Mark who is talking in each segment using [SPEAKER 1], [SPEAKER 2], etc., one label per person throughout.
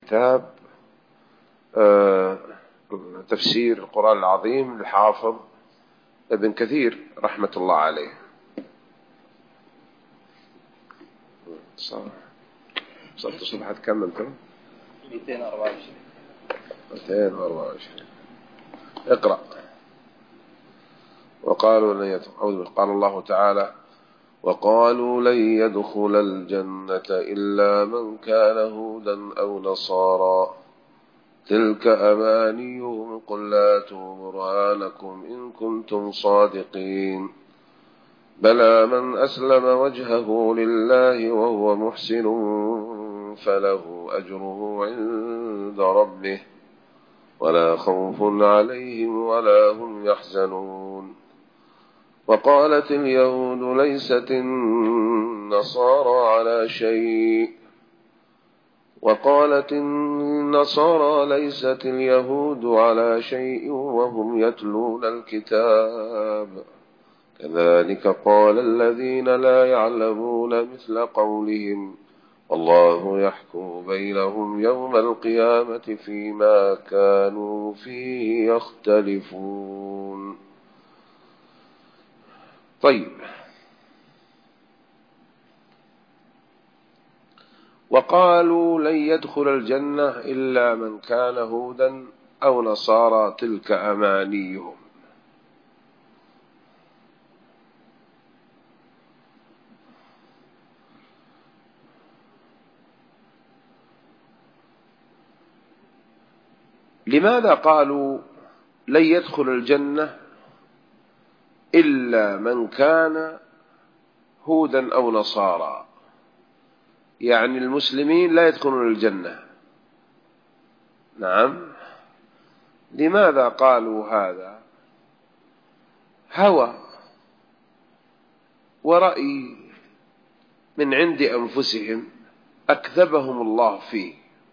[SPEAKER 1] كتاب تفسير القرآن العظيم للحافظ ابن كثير رحمة الله عليه. صلت صبحة كم أنتم؟ 224. اقرأ. وقالوا لن يدخل، قال الله تعالى: وقالوا لن يدخل الجنة إلا من كان هودا أو نصارى تلك أمانيهم قل هاتوا برهانكم إن كنتم صادقين بلى من أسلم وجهه لله وهو محسن فله أجره عند ربه ولا خوف عليهم ولا هم يحزنون. وقالت اليهود ليست النصارى على شيء وقالت النصارى ليست اليهود على شيء وهم يتلون الكتاب كذلك قال الذين لا يعلمون مثل قولهم والله يحكم بينهم يوم القيامة فيما كانوا فيه يختلفون. طيب، وقالوا لن يدخل الجنة إلا من كان هودا أو نصارى تلك أمانيهم. لماذا قالوا لن يدخل الجنة إلا من كان هودا أو نصارى؟ يعني المسلمين لا يدخلون الجنة. نعم، لماذا قالوا هذا؟ هوى ورأي من عند أنفسهم أكذبهم الله فيه.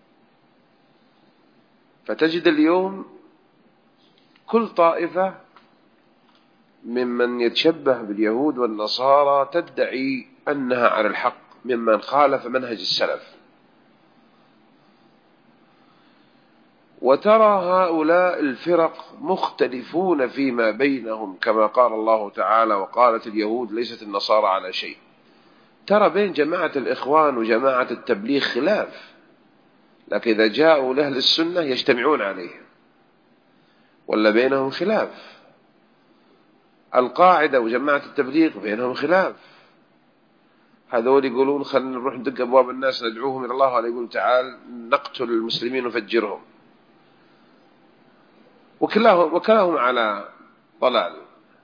[SPEAKER 1] فتجد اليوم كل طائفة ممن يتشبه باليهود والنصارى تدعي أنها على الحق ممن خالف منهج السلف. وترى هؤلاء الفرق مختلفون فيما بينهم كما قال الله تعالى: وقالت اليهود ليست النصارى على شيء. ترى بين جماعة الإخوان وجماعة التبليغ خلاف، لكن إذا جاءوا لأهل السنة يجتمعون عليه، ولا بينهم خلاف. القاعدة وجماعة التبليغ بينهم خلاف. هذول يقولون خلينا نروح ندق أبواب الناس ندعوهم إلى الله، ولا يقول تعال نقتل المسلمين ونفجرهم. وكلاهم على ضلال.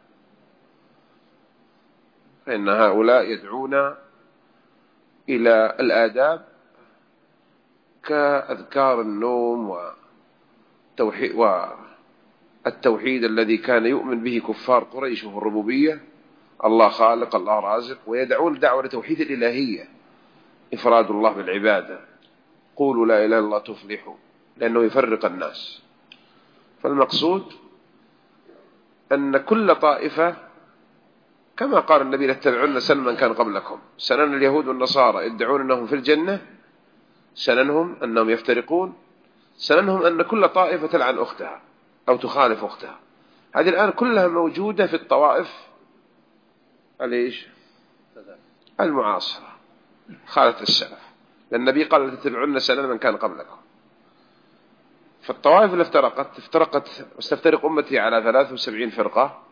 [SPEAKER 1] فإن هؤلاء يدعون إلى الآداب كأذكار النوم والتوحيد الذي كان يؤمن به كفار قريش وهو الربوبية، الله خالق الله رازق. ويدعون دعوة لتوحيد الإلهية، إفراد الله بالعبادة. قولوا لا إله إلا الله تفلحوا، لأنه يفرق الناس. فالمقصود أن كل طائفة كما قال النبي: لتتبعن سنن من كان قبلكم. سنن اليهود والنصارى يدعون أنهم في الجنة، سننهم أنهم يفترقون، سننهم أن كل طائفة تلعن أختها أو تخالف أختها. هذه الآن كلها موجودة في الطوائف المعاصرة خالف السلف، لأن النبي قال: لتتبعن سنن من كان قبلكم. فالطوائف اللي افترقت وستفترق أمتي على 73 فرقة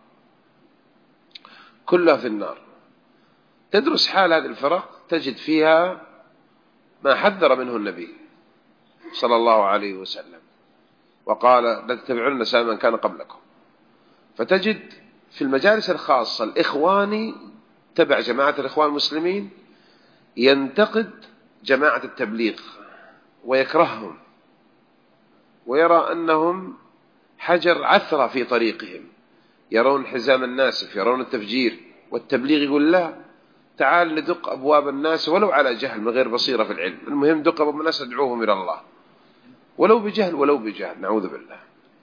[SPEAKER 1] كلها في النار. تدرس حال هذه الفرق تجد فيها ما حذر منه النبي صلى الله عليه وسلم، وقال: لا تتبعون سنن من كان قبلكم. فتجد في المجالس الخاصة الإخواني تبع جماعة الإخوان المسلمين ينتقد جماعة التبليغ ويكرههم، ويرى أنهم حجر عثرة في طريقهم، يرون حزام الناسف، يرون التفجير. والتبليغ يقول: لا، تعال ندق أبواب الناس ولو على جهل من غير بصيرة في العلم، المهم دق أبواب الناس ندعوهم إلى الله ولو بجهل، نعوذ بالله.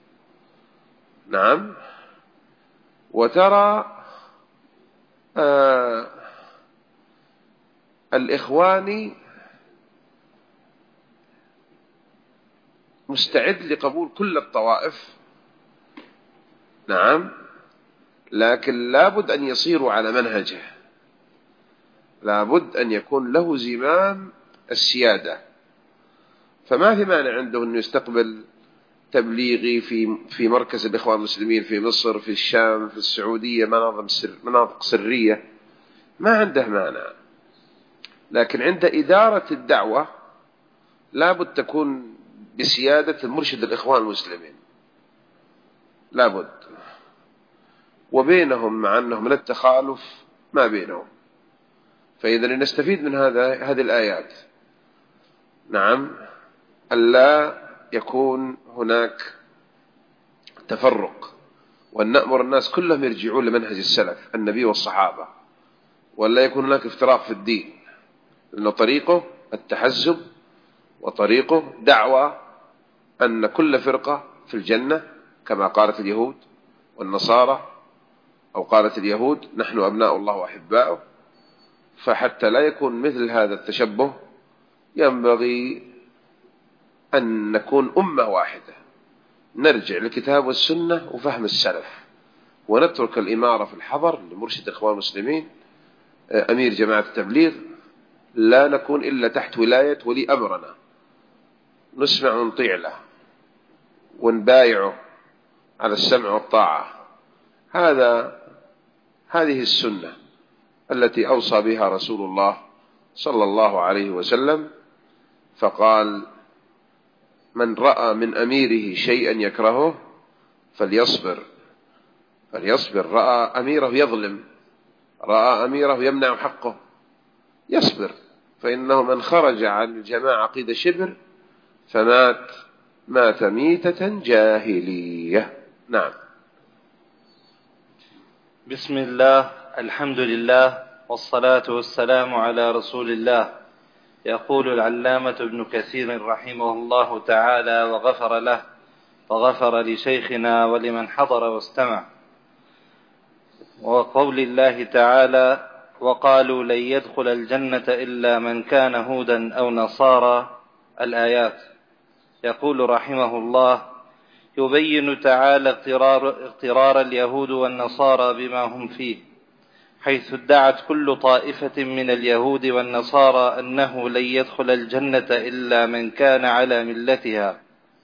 [SPEAKER 1] نعم. وترى الإخواني مستعد لقبول كل الطوائف، نعم، لكن لابد أن يصيروا على منهجه، لابد أن يكون له زمام السيادة. فما في مانع عنده أنه يستقبل تبليغي في مركز الإخوان المسلمين في مصر، في الشام، في السعودية، مناطق سرية، ما عنده مانع. لكن عند إدارة الدعوة لابد تكون بسيادة المرشد الإخوان المسلمين، لابد، وبينهم مع أنهم من التخالف ما بينهم. فإذا نستفيد من هذه الآيات، نعم، ألا يكون هناك تفرق، وأن نأمر الناس كلهم يرجعون لمنهج السلف النبي والصحابة، ولا يكون هناك افتراق في الدين، لأنه طريقه التحزب وطريقه دعوة أن كل فرقة في الجنة كما قالت اليهود والنصارى، أو قالت اليهود نحن أبناء الله وأحباؤه. فحتى لا يكون مثل هذا التشبه ينبغي أن نكون أمة واحدة، نرجع للكتاب والسنة وفهم السلف، ونترك الإمارة في الحضر لمرشد إخوان المسلمين أمير جماعة التبليغ، لا نكون إلا تحت ولاية ولي أمرنا، نسمع ونطيع له ونبايعه على السمع والطاعة. هذه السنة التي أوصى بها رسول الله صلى الله عليه وسلم، فقال من رأى من أميره شيئا يكرهه فليصبر. رأى أميره يظلم، رأى أميره يمنع حقه، يصبر، فإنه من خرج عن الجماعة قيد شبر مات ميتة جاهلية. نعم.
[SPEAKER 2] بسم الله، الحمد لله، والصلاة والسلام على رسول الله. يقول العلامة ابن كثير رحمه الله تعالى وغفر له، وغفر لشيخنا ولمن حضر واستمع. وقول الله تعالى وقالوا لن يدخل الجنة إلا من كان هودا أو نصارى، الآيات. يقول رحمه الله يبين تعالى اغترار اليهود والنصارى بما هم فيه، حيث ادعت كل طائفة من اليهود والنصارى أنه لن يدخل الجنة إلا من كان على ملتها،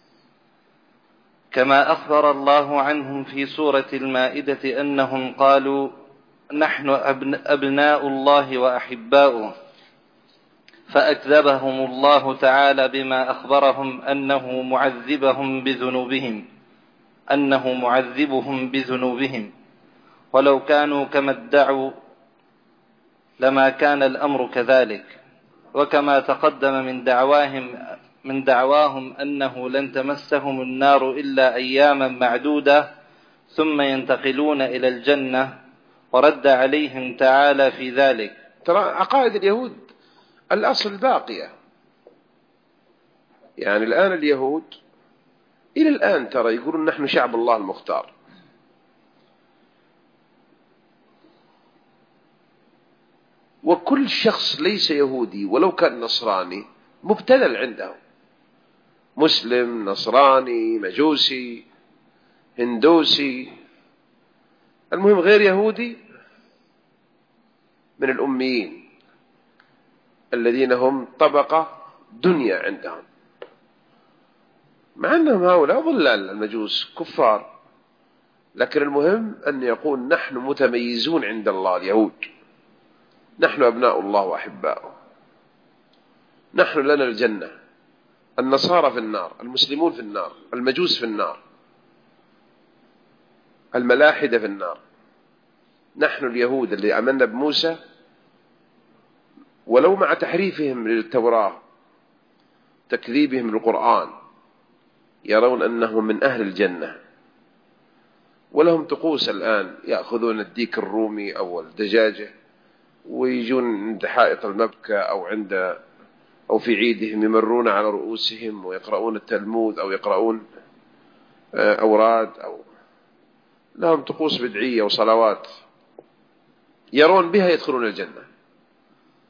[SPEAKER 2] كما أخبر الله عنهم في سورة المائدة أنهم قالوا نحن أبناء الله وأحباؤه، فأكذبهم الله تعالى بما أخبرهم أنه معذبهم بذنوبهم، ولو كانوا كما ادعوا لما كان الأمر كذلك. وكما تقدم من دعواهم أنه لن تمسهم النار إلا أياما معدودة ثم ينتقلون إلى الجنة، ورد عليهم تعالى في ذلك.
[SPEAKER 1] ترى عقائد اليهود الأصل باقية، يعني الآن اليهود إلى الآن ترى يقولون نحن شعب الله المختار، وكل شخص ليس يهودي ولو كان نصراني مبتذل عندهم، مسلم، نصراني، مجوسي، هندوسي، المهم غير يهودي، من الأميين الذين هم طبقة دنيا عندهم، مع أنهم هؤلاء ضلال المجوس كفار، لكن المهم أن يقول نحن متميزون عند الله اليهود، نحن أبناء الله وأحباؤه، نحن لنا الجنة، النصارى في النار، المسلمون في النار، المجوس في النار، الملاحدة في النار، نحن اليهود اللي آمنا بموسى ولو مع تحريفهم للتوراة، تكذيبهم للقرآن، يرون أنهم من أهل الجنة، ولهم طقوس الآن، يأخذون الديك الرومي أو الدجاجة ويجون عند حائط المبكى أو في عيدهم يمرون على رؤوسهم ويقرؤون التلمود أو يقرؤون أوراد، أو لهم طقوس بدعية وصلوات يرون بها يدخلون الجنة،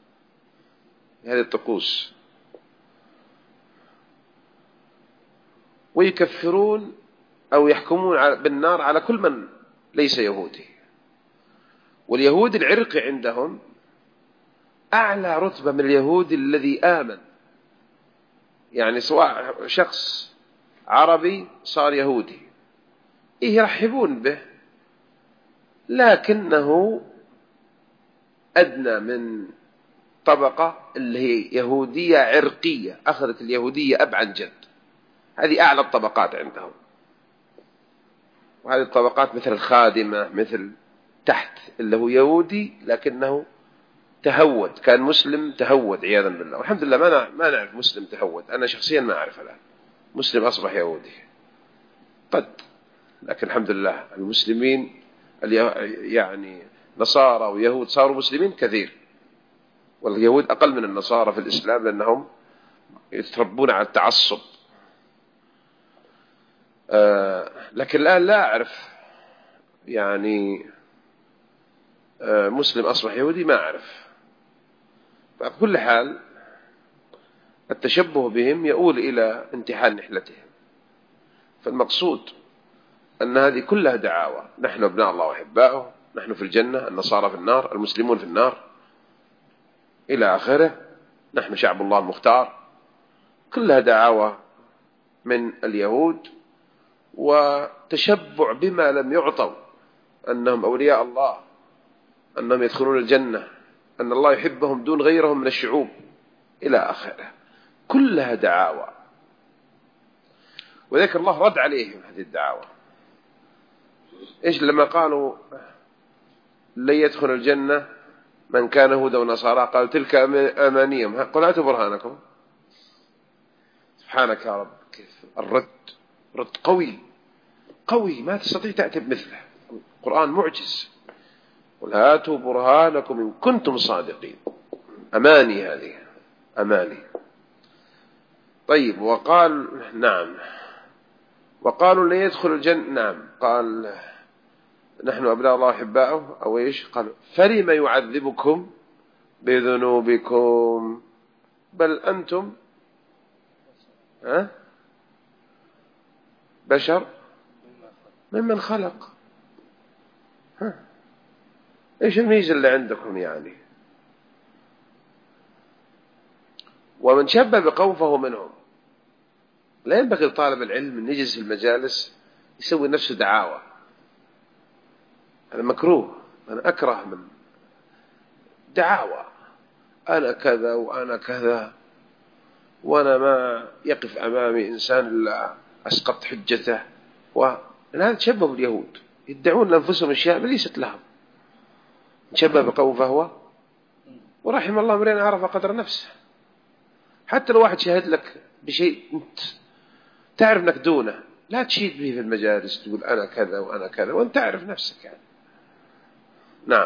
[SPEAKER 1] هذه الطقوس. ويكفرون أو يحكمون بالنار على كل من ليس يهودي. واليهود العرق عندهم أعلى رتبة من اليهود الذي آمن، يعني سواء شخص عربي صار يهودي يرحبون به، لكنه أدنى من طبقة اللي هي يهودية عرقية، أخذت اليهودية أب عن جد، هذه أعلى الطبقات عندهم. وهذه الطبقات مثل الخادمة، مثل تحت اللي هو يهودي لكنه تهود، كان مسلم تهود عياذا بالله. والحمد لله ما نعرف مسلم تهود، أنا شخصيا ما أعرف الآن مسلم أصبح يهودي قد، لكن الحمد لله المسلمين يعني نصارى ويهود صاروا مسلمين كثير، واليهود أقل من النصارى في الإسلام لأنهم يتربون على التعصب. لكن الآن لا أعرف يعني مسلم أصبح يهودي، ما أعرف. فبكل حال التشبه بهم يؤول إلى امتحان نحلتهم. فالمقصود أن هذه كلها دعاوى، نحن ابناء الله وأحباؤه، نحن في الجنة، النصارى في النار، المسلمون في النار إلى آخره، نحن شعب الله المختار. كلها دعاوى من اليهود وتشبع بما لم يعطوا، أنهم أولياء الله، أنهم يدخلون الجنة، أن الله يحبهم دون غيرهم من الشعوب إلى آخره، كلها دعاوى. وذلك الله رد عليهم هذه الدعاوى. إيش لما قالوا لن يدخل الجنة من كان هودا ونصارى، قال تلك أمانيهم، قل هاتوا برهانكم. سبحانك يا رب، كيف الرد رد قوي قوي ما تستطيع تأتي بمثله. القرآن معجز. قل هاتوا برهانكم إن كنتم صادقين. أماني، هذه أماني. طيب، وقال نعم، وقالوا لن يدخل الجنة، نعم، قال نحن أبناء الله أحباؤه، أو إيش قال فلم يعذبكم بذنوبكم بل أنتم بشر ممن خلق. إيش الميزة اللي عندكم يعني؟ ومن شبه بقوم فهو منهم. لا ينبغي لطالب العلم أن يجلس في المجالس يسوي نفسه دعاوى، هذا مكروه. أنا أكره من دعاوى، أنا كذا وأنا كذا، وأنا ما يقف أمامي إنسان إلا أسقط حجته. هذا تشبه باليهود، يدعون لأنفسهم أشياء ليست لهم. تشبه بقوم فهو، ورحم الله امرئ عرف قدر نفسه. حتى لو واحد شاهد لك بشيء أنت تعرف أنك دونه، لا تشيد به في المجالس تقول أنا كذا وأنا كذا وأنت تعرف نفسك يعني. نعم.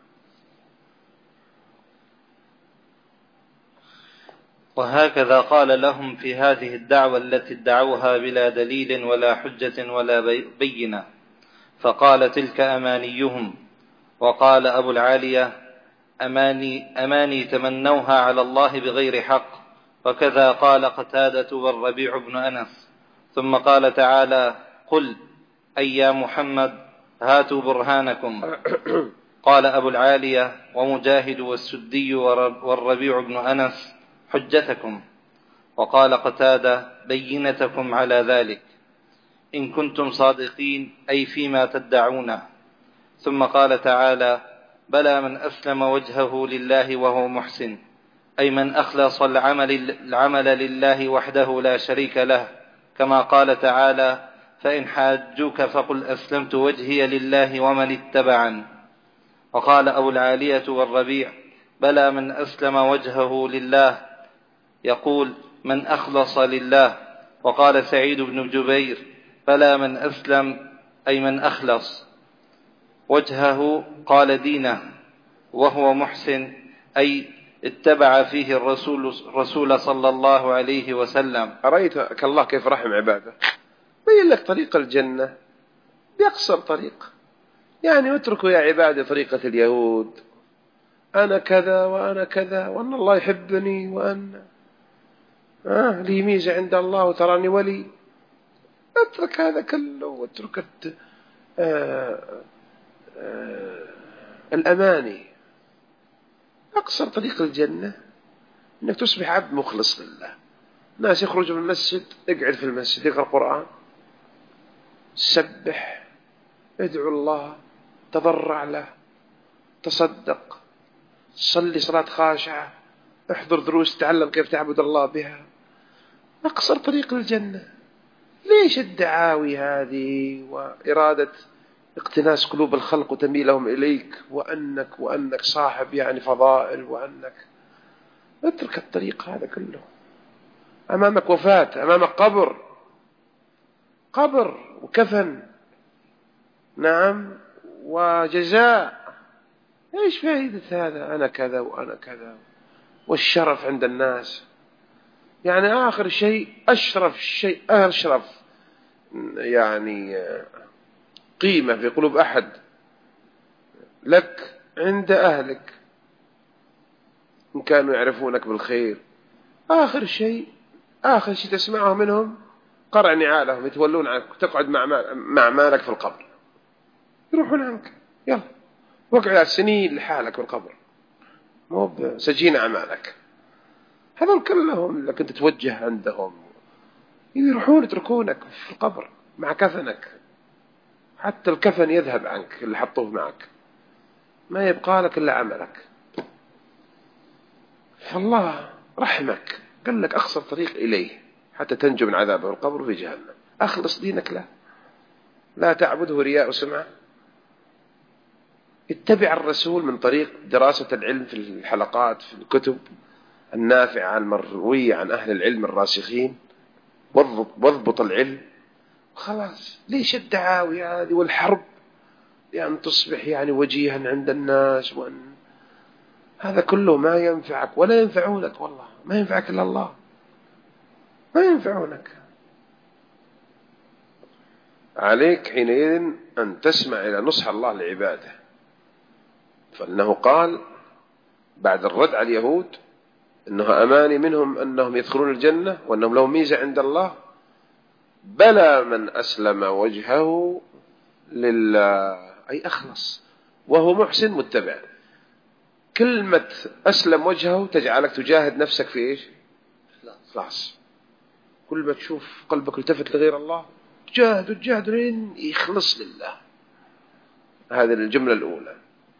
[SPEAKER 2] وهكذا قال لهم في هذه الدعوة التي ادعوها بلا دليل ولا حجة ولا بينة، فقال تلك أمانيهم. وقال أبو العالية أماني تمنوها على الله بغير حق. وكذا قال قتادة والربيع بن أنس. ثم قال تعالى قل أي يا محمد هاتوا برهانكم. قال أبو العالية ومجاهد والسدي والربيع بن أنس حجتكم. وقال قتادة بينتكم على ذلك إن كنتم صادقين، أي فيما تدعونه. ثم قال تعالى بلى من أسلم وجهه لله وهو محسن، أي من أخلص العمل لله وحده لا شريك له، كما قال تعالى فإن حاجوك فقل أسلمت وجهي لله ومن اتبعن. وقال أبو العالية والربيع بلى من أسلم وجهه لله، يقول من أخلص لله. وقال سعيد بن جبير بلى من أسلم، أي من أخلص وجهه قال دينه وهو محسن، أي اتبع فيه الرسول صلى الله عليه وسلم.
[SPEAKER 1] أرأيتك الله كيف رحم عباده، بين لك طريق الجنة بأقصر طريق. يعني اتركوا يا عبادي طريقة اليهود، أنا كذا وأنا كذا وأن الله يحبني وأن لي ميزة عند الله وتراني ولي. اترك هذا كله واترك الأماني. أقصر طريق الجنة أنك تصبح عبد مخلص لله. الناس يخرجوا من المسجد، اقعد في المسجد، اقرأ القرآن، سبح، ادعو الله، تضرع له، تصدق، صلي صلاة خاشعة، احضر دروس تعلم كيف تعبد الله بها. أقصر طريق الجنة. ليش الدعاوي هذه وإرادة اقتناس قلوب الخلق وتميلهم إليك وأنك صاحب يعني فضائل وأنك اترك الطريق هذا كله. أمامك وفاة، أمامك قبر وكفن، نعم، وجزاء. ايش فائدة هذا؟ أنا كذا وأنا كذا، والشرف عند الناس. يعني آخر شيء أشرف يعني قيمة في قلوب أحد لك عند أهلك إن كانوا يعرفونك بالخير. آخر شيء تسمعه منهم قرع نعالهم، يتولون عنك، تقعد مع مالك في القبر، يروحون عنك. يلا وقع سنين لحالك في القبر، مو بسجين أعمالك. هذول كلهم لكن تتوجه عندهم، يروحون يتركونك في القبر مع كفنك. حتى الكفن يذهب عنك اللي حطوه معك، ما يبقى لك إلا عملك. فالله رحمك، قال لك أقصر طريق إليه حتى تنجو من عذابه القبر في جهنم. أخلص دينك له، لا تعبده رياء وسمعة. اتبع الرسول من طريق دراسة العلم في الحلقات، في الكتب النافعة المروية عن أهل العلم الراسخين، واضبط العلم. خلاص، ليش الدعاوي هذه والحرب يعني تصبح يعني وجيها عند الناس؟ هذا كله ما ينفعك ولا ينفعونك. والله ما ينفعك إلا الله، ما ينفعونك. عليك حينئذ أن تسمع إلى نصح الله لعباده. فإنه قال بعد الرد على اليهود إنه أماني منهم أنهم يدخلون الجنة وأنهم لهم ميزة عند الله، بلى من أسلم وجهه لله، أي أخلص وهو محسن متبع. كلمة أسلم وجهه تجعلك تجاهد نفسك في إيش؟ إخلاص. كل ما تشوف قلبك التفت لغير الله تجاهد لين يخلص لله. هذه الجملة الأولى،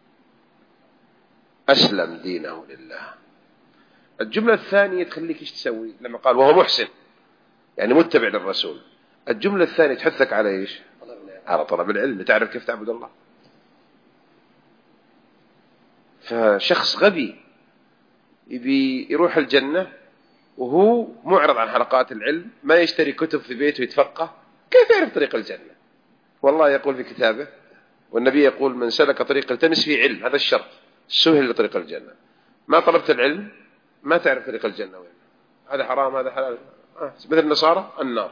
[SPEAKER 1] أسلم دينه لله. الجملة الثانية تخليك إيش تسوي لما قال وهو محسن، يعني متبع للرسول. الجملة الثانية تحثك على إيش؟ على طلب العلم، تعرف كيف تعبد الله. فشخص غبي يبي يروح الجنة وهو معرض عن حلقات العلم، ما يشتري كتب في بيته يتفقه، كيف يعرف طريق الجنة؟ والله يقول في كتابه، والنبي يقول من سلك طريق التمس فيه علم، هذا الشرط، سهل لطريق الجنة. ما طلبت العلم ما تعرف طريق الجنة وين، هذا حرام هذا حلال. مثل النصارى النار،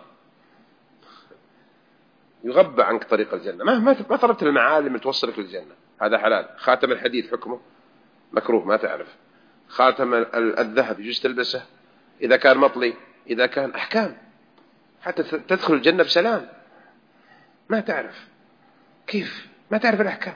[SPEAKER 1] يغبى عنك طريق الجنة. ما طلبت المعالم اللي توصلك للجنة. هذا حلال، خاتم الحديد حكمه مكروه ما تعرف، خاتم الذهب يجوز تلبسه إذا كان مطلي، إذا كان أحكام حتى تدخل الجنة بسلام. ما تعرف كيف، ما تعرف الأحكام.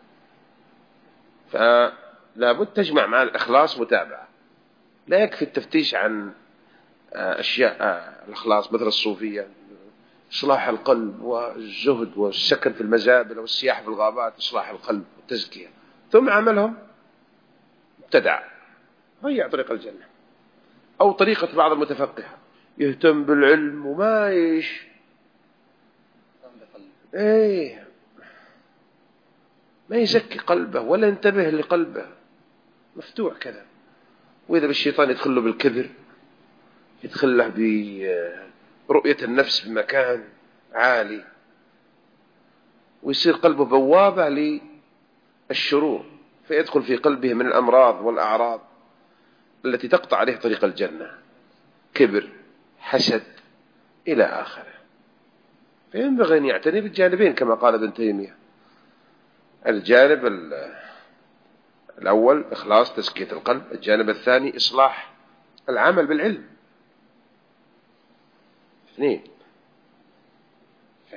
[SPEAKER 1] فلا بد تجمع مع الإخلاص متابعة. لا يكفي التفتيش عن أشياء الإخلاص مثل الصوفية، إصلاح القلب والزهد والسكن في المزابل والسياحة في الغابات، إصلاح القلب والتزكية، ثم عملهم ابتدع، ضيع طريق الجنة. أو طريقة بعض المتفقهة يهتم بالعلم وما ما يزكي قلبه ولا ينتبه لقلبه، مفتوح كذا. وإذا بالشيطان يدخل له بالكبر، يدخل له برؤية النفس بمكان عالي، ويصير قلبه بوابة للشرور، فيدخل في قلبه من الأمراض والأعراض التي تقطع عليه طريق الجنة، كبر، حسد، إلى آخره. فينبغي أن يعتني بالجانبين كما قال ابن تيمية. الجانب الأول إخلاص تزكية القلب، الجانب الثاني إصلاح العمل بالعلم. اثنين.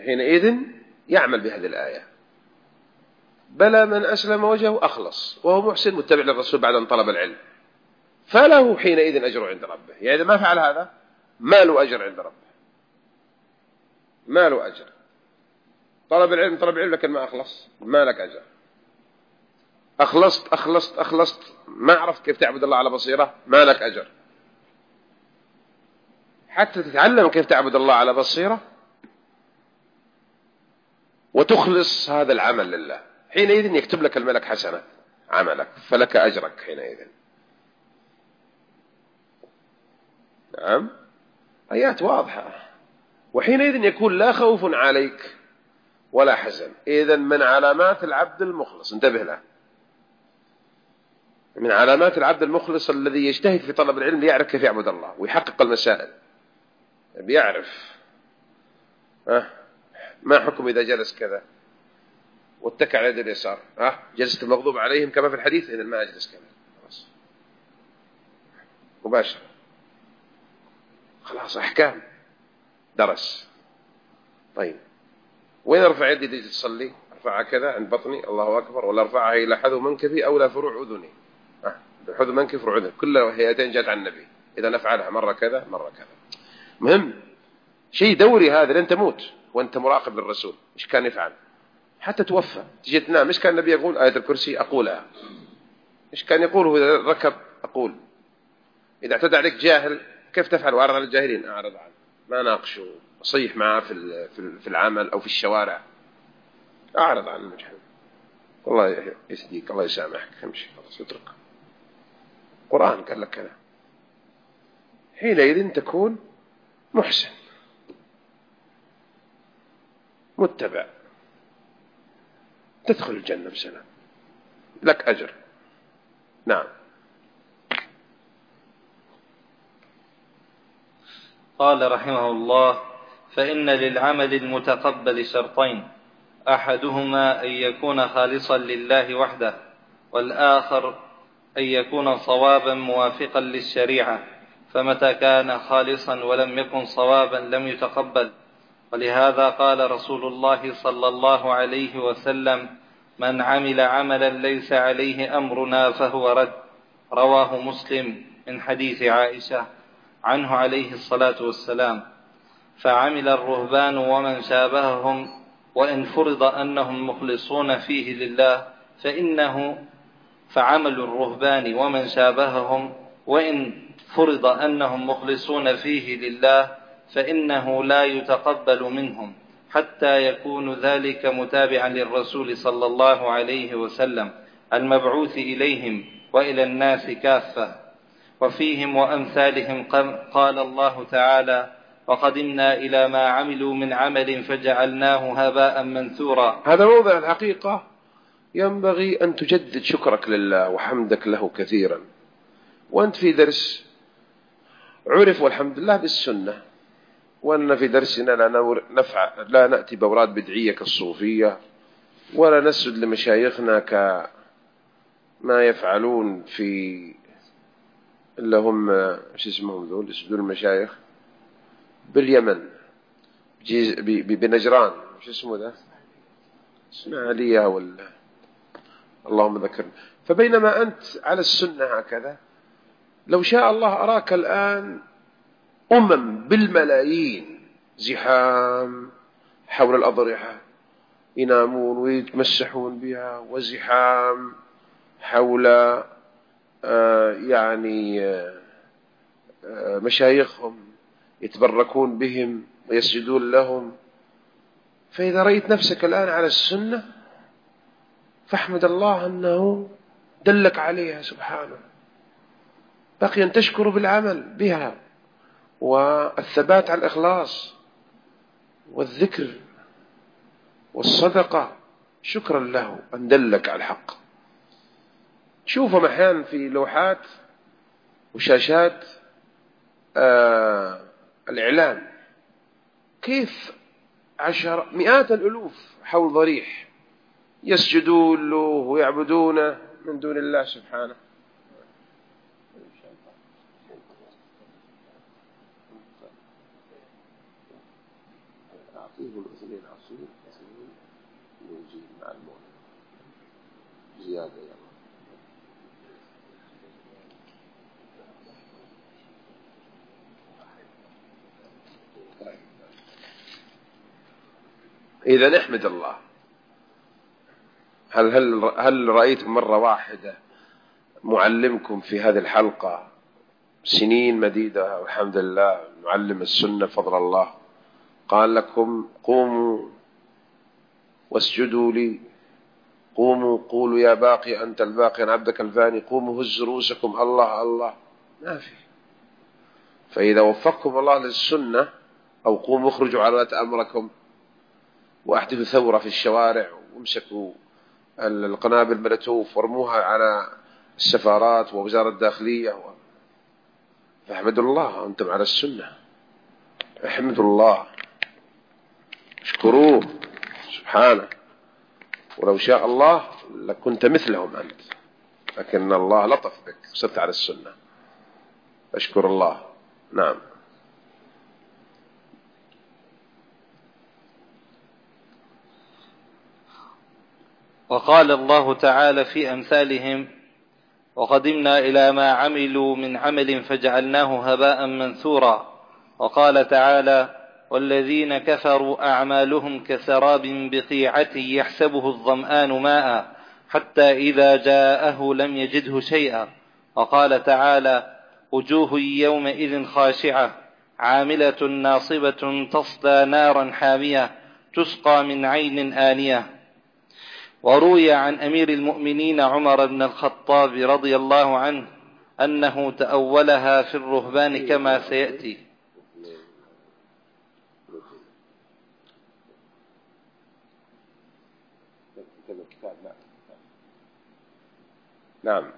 [SPEAKER 1] حينئذ يعمل بهذه الآية: بلى من أسلم وجهه أخلص وهو محسن متبع للرسول بعد أن طلب العلم فله حينئذ أجر عند ربه. يعني إذا ما فعل هذا ما له أجر عند ربه، ما له أجر. طلب العلم لكن ما أخلص، ما لك أجر. أخلصت ما عرفت كيف تعبد الله على بصيرة، ما لك أجر. حتى تتعلم كيف تعبد الله على بصيرة وتخلص هذا العمل لله، حينئذ يكتب لك الملك حسنة عملك فلك أجرك حينئذ. نعم، آيات واضحة. وحينئذ يكون لا خوف عليك ولا حزن. إذن من علامات العبد المخلص، انتبه له، من علامات العبد المخلص الذي يجتهد في طلب العلم ليعرف كيف يعبد الله ويحقق المسائل، بيعرف ما حكم إذا جلس كذا واتكى على يد اليسار، جلست المغضوب عليهم كما في الحديث، إذن ما أجلس كذا، خلاص مباشرة، خلاص أحكام درس. طيب وين أرفع يدي تجي تصلي؟ أرفعها كذا عند بطني الله أكبر، ولا أرفعها إلى حذو منكبي أو لا فروع أذني؟ حذو منكب فروع أذني، كل هيئتين جاءت عن النبي. إذا نفعلها مرة كذا مرة كذا. مهم شيء دوري هذا لن تموت وأنت مراقب للرسول إيش كان يفعل حتى توفى. تجي تنام إيش كان النبي يقول؟ آية الكرسي أقولها. إيش كان يقول هو إذا ركب؟ أقول. إذا اعتدى عليك جاهل كيف تفعل؟ وأعرض على الجاهلين، أعرض عنه، ما ناقشه، أصيح معه في العمل أو في الشوارع، أعرض عن المجحد. الله يسديك، الله يسامحك، امشي خلاص اترك. القرآن قال لك كذا. حينئذ تكون محسن متبع، تدخل الجنة بسلام، لك أجر. نعم.
[SPEAKER 2] قال رحمه الله: فإن للعمل المتقبل شرطين: أحدهما أن يكون خالصا لله وحده، والآخر أن يكون صوابا موافقا للشريعة، فمتى كان خالصا ولم يكن صوابا لم يتقبل. ولهذا قال رسول الله صلى الله عليه وسلم: من عمل عملا ليس عليه أمرنا فهو رد. رواه مسلم من حديث عائشة عنه عليه الصلاة والسلام. فعمل الرهبان ومن شابههم وإن فرض أنهم مخلصون فيه لله فعمل الرهبان ومن شابههم وإن فرض أنهم مخلصون فيه لله فإنه لا يتقبل منهم حتى يكون ذلك متابعا للرسول صلى الله عليه وسلم المبعوث إليهم وإلى الناس كافة. وفيهم وأمثالهم قال الله تعالى: وقدمنا إلى ما عملوا من عمل فجعلناه هباء منثورا.
[SPEAKER 1] هذا موضع الحقيقة ينبغي أن تجدد شكرك لله وحمدك له كثيرا. وأنت في درس عرف والحمد لله بالسنة، وأن في درسنا لا نأتي بأوراد بدعية كالصوفية، ولا نسجد لمشايخنا كما يفعلون في اللي هم ايش اسمهم ذول يسجدون المشايخ باليمن بنجران، ايش اسمه ذا؟ اسماعيلية ولا اللهم ذكرنا. فبينما أنت على السنة هكذا، لو شاء الله أراك الآن بالملايين زحام حول الأضرحة ينامون ويتمسحون بها، وزحام حول مشايخهم يتبركون بهم ويسجدون لهم. فإذا رأيت نفسك الآن على السنة فاحمد الله أنه دلك عليها سبحانه، بقي أن تشكر بالعمل بها والثبات على الإخلاص والذكر والصدقة، شكرا له أن دلك على الحق. تشوفهم أحيانا في لوحات وشاشات الإعلام كيف مئات الألوف حول ضريح يسجدون له ويعبدونه من دون الله سبحانه. يقول 2 عصير 2 موجين مع الموت زيادة يلا. إذا نحمد الله. هل رأيتم مرة واحدة معلمكم في هذه الحلقة سنين مديدة والحمد لله معلم السنة فضل الله قال لكم قوموا واسجدوا لي، قوموا قولوا يا باقي أنت الباقي أنا عبدك الفاني، قوموا هزوا رؤوسكم الله الله؟ ما في. فإذا وفقكم الله للسنة أو قوموا اخرجوا على ولاة أمركم وأحدثوا ثورة في الشوارع وامسكوا القنابل ملتوف وارموها على السفارات ووزارة الداخلية فاحمدوا الله أنتم على السنة، احمدوا الله اشكروه سبحانه، ولو شاء الله لكنت مثلهم أنت، لكن الله لطف بك وصرت على السنة، أشكر الله. نعم.
[SPEAKER 2] وقال الله تعالى في أمثالهم: وقدمنا إلى ما عملوا من عمل فجعلناه هباء منثورا. وقال تعالى: والذين كفروا أعمالهم كسراب بقيعة يحسبه الظمآن ماء حتى إذا جاءه لم يجده شيئا. وقال تعالى: وجوه يومئذ خاشعة عاملة ناصبة تصلى نارا حامية تسقى من عين آنية. وروي عن أمير المؤمنين عمر بن الخطاب رضي الله عنه أنه تأولها في الرهبان كما سيأتي.
[SPEAKER 1] نعم.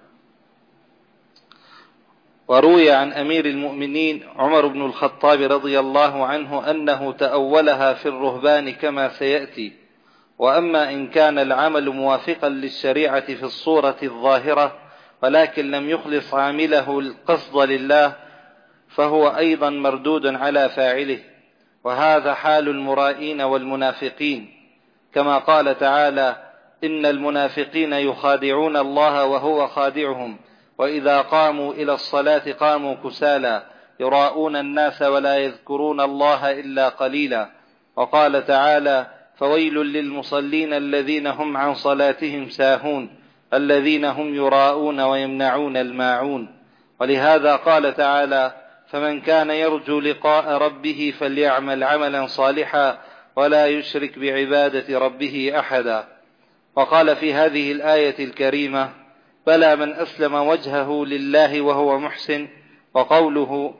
[SPEAKER 2] وروي عن أمير المؤمنين عمر بن الخطاب رضي الله عنه أنه تأولها في الرهبان كما سيأتي. وأما إن كان العمل موافقا للشريعة في الصورة الظاهرة ولكن لم يخلص عامله القصد لله فهو أيضا مردود على فاعله، وهذا حال المرائين والمنافقين، كما قال تعالى: إن المنافقين يخادعون الله وهو خادعهم وإذا قاموا إلى الصلاة قاموا كسالى يراءون الناس ولا يذكرون الله إلا قليلا. وقال تعالى: فويل للمصلين الذين هم عن صلاتهم ساهون الذين هم يراءون ويمنعون الماعون. ولهذا قال تعالى: فمن كان يرجو لقاء ربه فليعمل عملا صالحا ولا يشرك بعبادة ربه أحدا. وقال في هذه الآية الكريمة: بلى من أسلم وجهه لله وهو محسن. وقوله: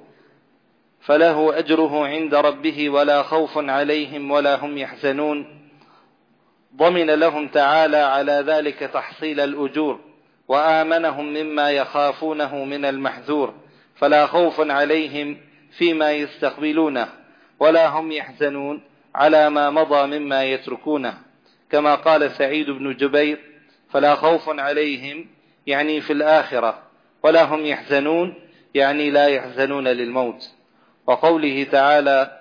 [SPEAKER 2] فله أجره عند ربه ولا خوف عليهم ولا هم يحزنون، ضمن لهم تعالى على ذلك تحصيل الأجور وآمنهم مما يخافونه من المحذور، فلا خوف عليهم فيما يستقبلونه ولا هم يحزنون على ما مضى مما يتركونه. كما قال سعيد بن جبير: فلا خوف عليهم يعني في الآخرة، ولا هم يحزنون يعني لا يحزنون للموت. وقوله تعالى: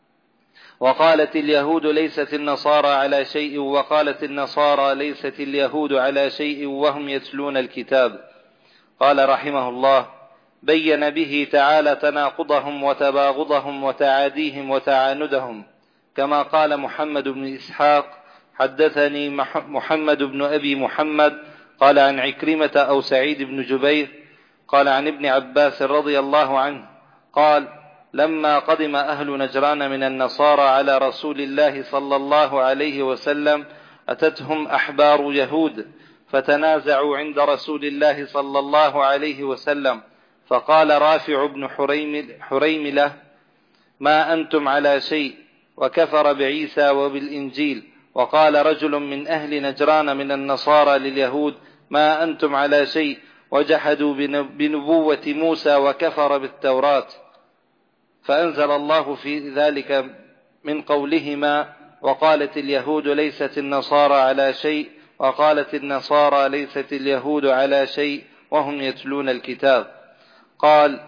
[SPEAKER 2] وقالت اليهود ليست النصارى على شيء وقالت النصارى ليست اليهود على شيء وهم يتلون الكتاب. قال رحمه الله: بين به تعالى تناقضهم وتباغضهم وتعاديهم وتعاندهم، كما قال محمد بن إسحاق: حدثني محمد بن أبي محمد قال عن عكرمة أو سعيد بن جبير قال عن ابن عباس رضي الله عنه قال: لما قدم أهل نجران من النصارى على رسول الله صلى الله عليه وسلم أتتهم أحبار يهود فتنازعوا عند رسول الله صلى الله عليه وسلم، فقال رافع بن حريملة: ما أنتم على شيء، وكفر بعيسى وبالإنجيل. وقال رجل من أهل نجران من النصارى لليهود: ما أنتم على شيء، وجحدوا بنبوة موسى وكفر بالتوراة. فأنزل الله في ذلك من قولهما: وقالت اليهود ليست النصارى على شيء وقالت النصارى ليست اليهود على شيء وهم يتلون الكتاب. قال: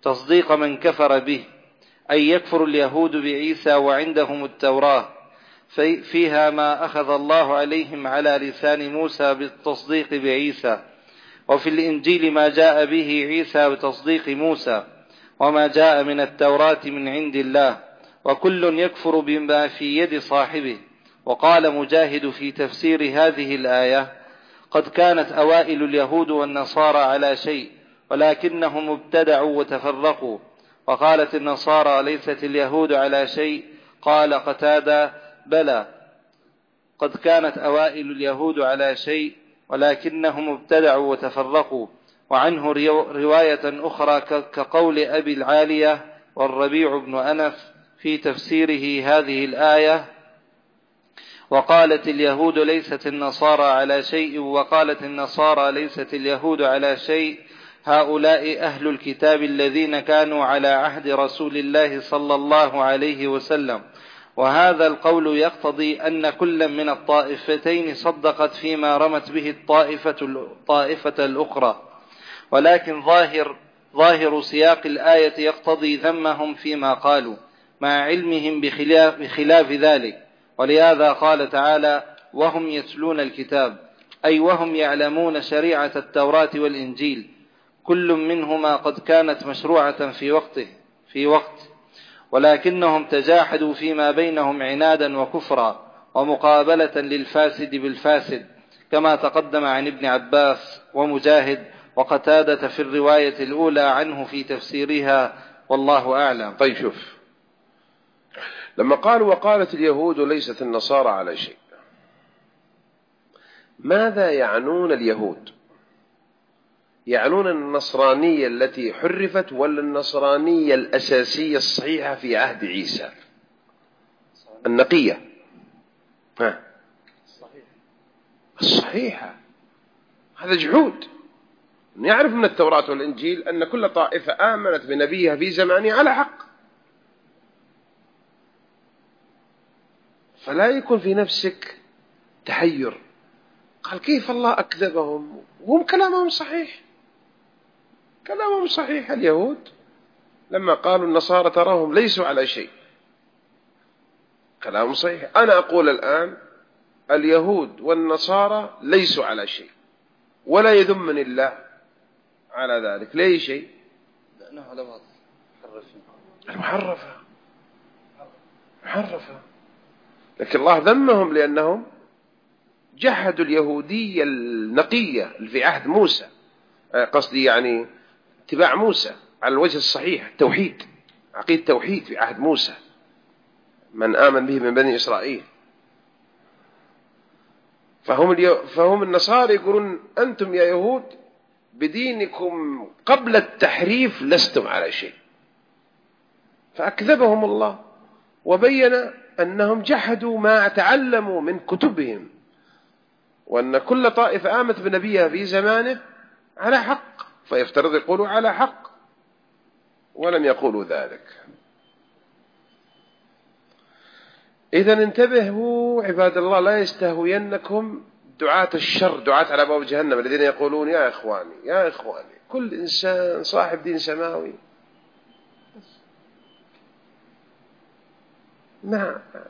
[SPEAKER 2] تصديق من كفر به، أي يكفر اليهود بعيسى وعندهم التوراة فيها ما أخذ الله عليهم على لسان موسى بالتصديق بعيسى، وفي الإنجيل ما جاء به عيسى بتصديق موسى، وما جاء من التوراة من عند الله، وكل يكفر بما في يد صاحبه. وقال مجاهد في تفسير هذه الآية: قد كانت أوائل اليهود والنصارى على شيء ولكنهم ابتدعوا وتفرقوا. وقالت النصارى: ليست اليهود على شيء. قال قتادة: بلى، قد كانت أوائل اليهود على شيء ولكنهم ابتدعوا وتفرقوا. وعنه رواية أخرى كقول أبي العالية والربيع بن أنس في تفسيره هذه الآية: وقالت اليهود ليست النصارى على شيء، وقالت النصارى ليست اليهود على شيء، هؤلاء أهل الكتاب الذين كانوا على عهد رسول الله صلى الله عليه وسلم. وهذا القول يقتضي أن كل من الطائفتين صدقت فيما رمت به الطائفة الأخرى، ولكن ظاهر سياق الآية يقتضي ذمهم فيما قالوا مع علمهم بخلاف ذلك. ولهذا قال تعالى: وهم يتلون الكتاب، أي وهم يعلمون شريعة التوراة والإنجيل، كل منهما قد كانت مشروعة في وقت، ولكنهم تجاحدوا فيما بينهم عنادا وكفرا ومقابلة للفاسد بالفاسد، كما تقدم عن ابن عباس ومجاهد وقتادة في الرواية الأولى عنه في تفسيرها، والله أعلم.
[SPEAKER 1] طيب شوف، لما قالوا وقالت اليهود ليست النصارى على شيء، ماذا يعنون اليهود؟ يعنون النصرانية التي حرفت ولا النصرانية الأساسية الصحيحة في عهد عيسى النقية؟ الصحيحة. هذا جحود. يعرف من التوراة والإنجيل أن كل طائفة آمنت بنبيها في زمانه على حق، فلا يكون في نفسك تحير. قال كيف الله أكذبهم وهم كلامهم صحيح؟ كلامهم صحيح. اليهود لما قالوا النصارى تراهم ليسوا على شيء، كلامهم صحيح. أنا أقول الآن اليهود والنصارى ليسوا على شيء، ولا يذمني الله على ذلك. ليه شيء؟
[SPEAKER 2] لأنه على
[SPEAKER 1] محرفة. لكن الله ذمهم لأنهم جحدوا اليهودية النقية في عهد موسى، قصدي يعني اتباع موسى على الوجه الصحيح، التوحيد، عقيدة التوحيد في عهد موسى، من آمن به من بني إسرائيل. فهم النصارى يقولون أنتم يا يهود بدينكم قبل التحريف لستم على شيء، فأكذبهم الله وبين أنهم جحدوا ما تعلموا من كتبهم، وأن كل طائفة آمنت بنبيها في زمانه على حق، فيفترض يقولوا على حق، ولم يقولوا ذلك. إذا انتبهوا عباد الله، لا يستهوينكم دعاة الشر، دعاة على باب جهنم، الذين يقولون يا إخواني كل إنسان صاحب دين سماوي. نعم،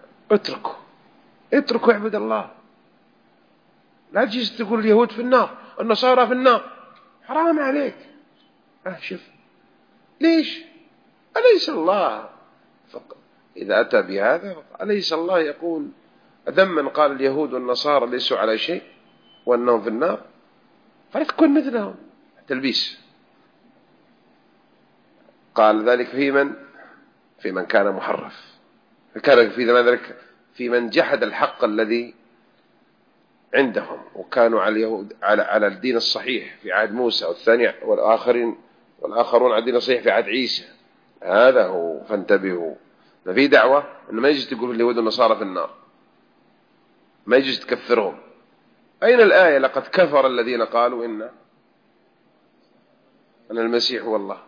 [SPEAKER 1] اتركوا عباد الله. لا تجيز تقول اليهود في النار النصارى في النار، حرام عليك. شوف ليش؟ أليس الله إذا أتى بهذا أليس الله يقول أذم من قال اليهود والنصارى ليسوا على شيء وأنهم في النار؟ فلا تكون مثلهم، تلبيس. قال ذلك في من كان محرف، كان في ذلك في من جحد الحق الذي عندهم، وكانوا على اليهود على الدين الصحيح في عهد موسى، والثاني والآخرون على الدين الصحيح في عهد عيسى. هذا هو، فانتبهوا. ما في دعوة إنه ما يجوز تقول اليهود والنصارى في النار، ما يجوز تكفرهم. أين الآية لقد كفر الذين قالوا إن المسيح هو الله؟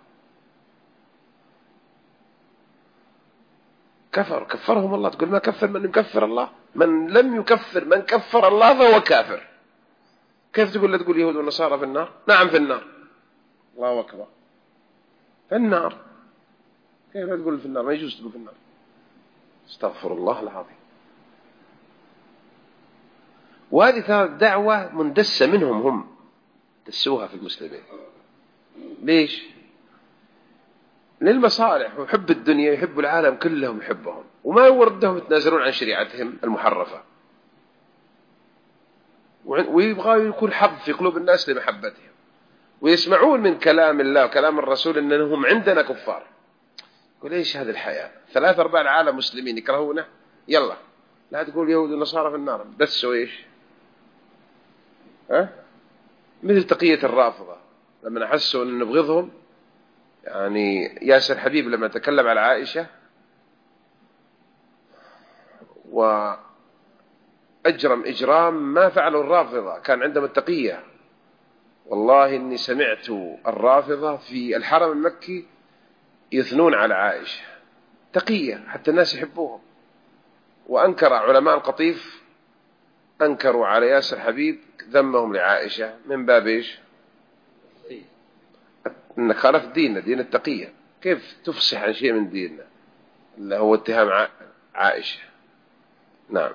[SPEAKER 1] كفرهم الله. تقول ما كفر من يكفر الله؟ من لم يكفر من كفر الله فهو كافر. كيف تقول لا تقول اليهود والنصارى في النار؟ نعم في النار. الله أكبر. في النار. كيف تقول في النار؟ ما يجوز تقول في النار. استغفر الله العظيم. وهذه ترى دعوة مندسة منهم، هم دسوها في المسلمين. ليش؟ للمصالح وحب الدنيا، يحب العالم كلهم يحبهم، وما يوردهم يتنازلون عن شريعتهم المحرفة، ويبغى يكون حظ في قلوب الناس لمحبتهم، ويسمعون من كلام الله وكلام الرسول إنهم عندنا كفار. يقول إيش هذه الحياة؟ 3/4 العالم مسلمين يكرهونه، يلا لا تقول يهود ونصارى في النار. دسوا إيش؟ مثل تقية الرافضة لما أحسوا أن نبغضهم. يعني ياسر حبيب لما تكلم على عائشة وأجرم إجرام ما فعله الرافضة، كان عندهم التقية. والله إني سمعت الرافضة في الحرم المكي يثنون على عائشة، تقية حتى الناس يحبوهم. وأنكر علماء القطيف، أنكروا على ياسر حبيب ذمهم لعائشة من باب إيش؟ إنك خالفت ديننا، دين التقية، كيف تفصح عن شيء من ديننا اللي هو اتهام عائشة. نعم.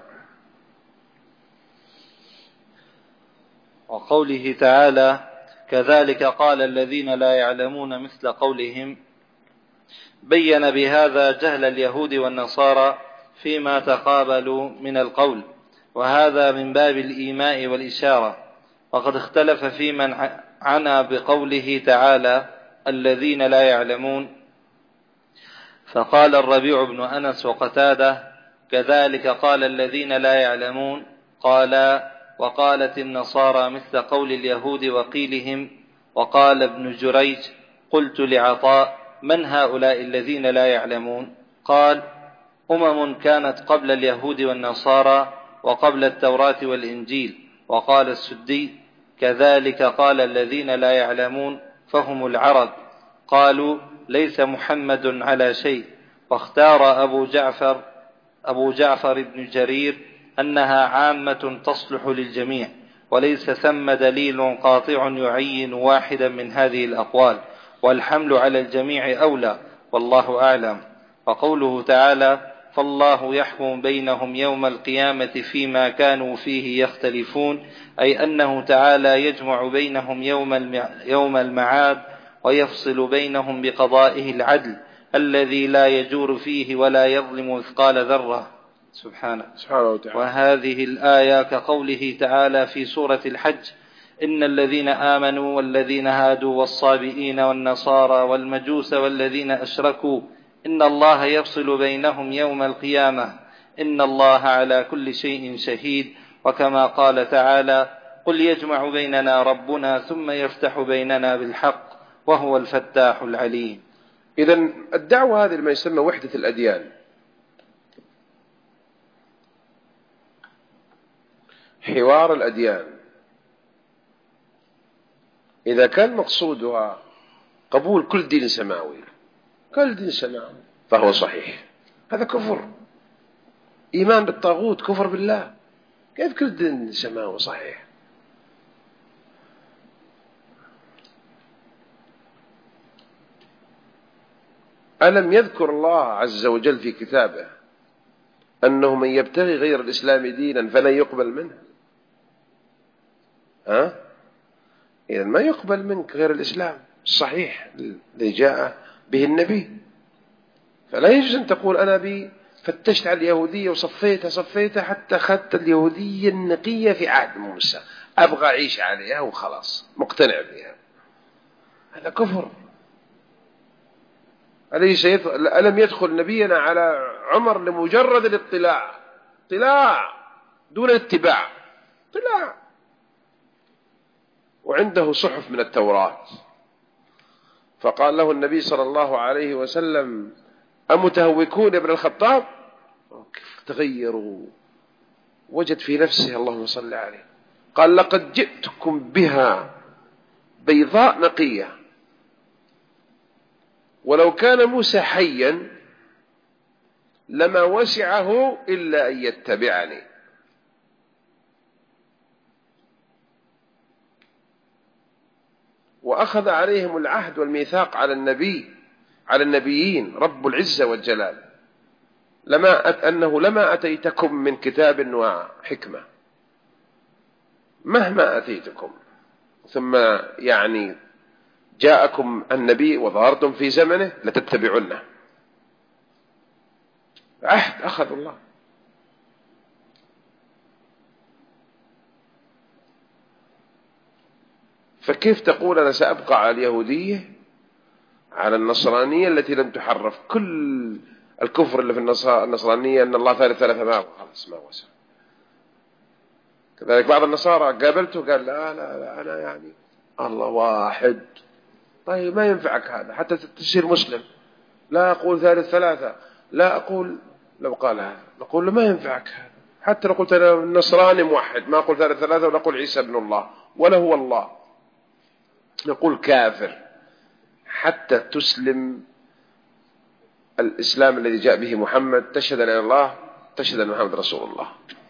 [SPEAKER 2] وقوله تعالى: كذلك قال الذين لا يعلمون مثل قولهم، بين بهذا جهل اليهود والنصارى فيما تقابلوا من القول، وهذا من باب الإيماء والإشارة. وقد اختلف في من عنى بقوله تعالى الذين لا يعلمون، فقال الربيع بن أنس وقتادة: كذلك قال الذين لا يعلمون. قالا: وقالت النصارى مثل قول اليهود وقيلهم. وقال ابن جريج: قلت لعطاء: من هؤلاء الذين لا يعلمون؟ قال: أمم كانت قبل اليهود والنصارى وقبل التوراة والإنجيل. وقال السدي: كذلك قال الذين لا يعلمون فهم العرب. قالوا: ليس محمد على شيء. واختار أبو جعفر بن جرير أنها عامة تصلح للجميع، وليس ثم دليل قاطع يعين واحدا من هذه الأقوال، والحمل على الجميع أولى، والله أعلم. وقوله تعالى: فالله يحكم بينهم يوم القيامة فيما كانوا فيه يختلفون، أي أنه تعالى يجمع بينهم يوم المعاد، ويفصل بينهم بقضائه العدل الذي لا يجور فيه ولا يظلم مثقال ذرة سبحانه وتعالى. وهذه الآية كقوله تعالى في سورة الحج: إن الذين آمنوا والذين هادوا والصابئين والنصارى والمجوس والذين أشركوا إن الله يفصل بينهم يوم القيامة إن الله على كل شيء شهيد. وكما قال تعالى: قل يجمع بيننا ربنا ثم يفتح بيننا بالحق وهو الفتاح العليم.
[SPEAKER 1] إذن الدعوة هذه ما يسمى وحدة الأديان، حوار الأديان، إذا كان مقصودها قبول كل دين سماوي، كل دين سماوي، فهو صحيح. هذا كفر، إيمان بالطاغوت كفر بالله. كيف كل دين سماوي صحيح؟ ألم يذكر الله عز وجل في كتابه أنه من يبتغي غير الإسلام دينا فلن يقبل منه؟ إذن ما يقبل منك غير الإسلام الصحيح الذي جاء به النبي. فلا يجوز أن تقول أنا فتشت على اليهودية وصفيتها حتى أخذت اليهودية النقية في عهد موسى، أبغى أعيش عليها وخلاص مقتنع بها. هذا كفر. ألم يدخل نبينا على عمر لمجرد الاطلاع، اطلاع دون اتباع، اطلاع، وعنده صحف من التوراة، فقال له النبي صلى الله عليه وسلم: أمتهوكون ابن الخطاب؟ كيف تغيروا، وجد في نفسه اللهم صل عليه، قال: لقد جئتكم بها بيضاء نقية، ولو كان موسى حيا لما وسعه إلا أن يتبعني. وأخذ عليهم العهد والميثاق على النبي على النبيين رب العزة والجلال أنه لما أتيتكم من كتاب وحكمة مهما أتيتكم ثم يعني جاءكم النبي وظهرتم في زمنه لتتبعونه. عهد أخذ الله. فكيف تقول أنا سأبقى على اليهودية على النصرانية التي لم تحرف؟ كل الكفر اللي في النصرانية أن الله ثالث ثلاثة ما خلاص ما وسع. كذلك بعض النصارى قابلته قال لا لا لا أنا يعني الله واحد. طيب ما ينفعك هذا حتى تصير مسلم. لا أقول ثالث ثلاثة، لا أقول. لو قال هذا نقول له ما ينفعك هذا. حتى لو قلت أنا نصراني موحد ما أقول ثالث ثلاثة ولا أقول عيسى ابن الله ولا هو الله، نقول كافر حتى تسلم الإسلام الذي جاء به محمد، تشهد أن الله، تشهد أن محمد رسول الله.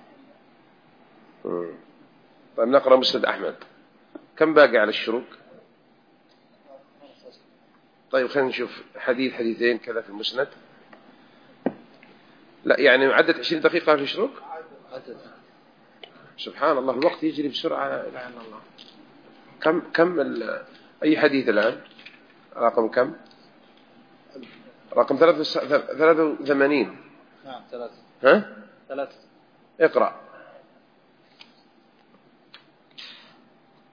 [SPEAKER 1] طيب نقرأ مسند أحمد. كم باقي على الشروق؟ طيب خلينا نشوف حديثين كذا في المسند. لا يعني عدت 20 دقيقة في الشروق. سبحان الله الوقت يجري بسرعة. لا إله إلا الله. كم أي حديث الآن؟ رقم كم؟ رقم 83.
[SPEAKER 2] نعم 3.
[SPEAKER 1] ها؟
[SPEAKER 2] 3.
[SPEAKER 1] اقرأ.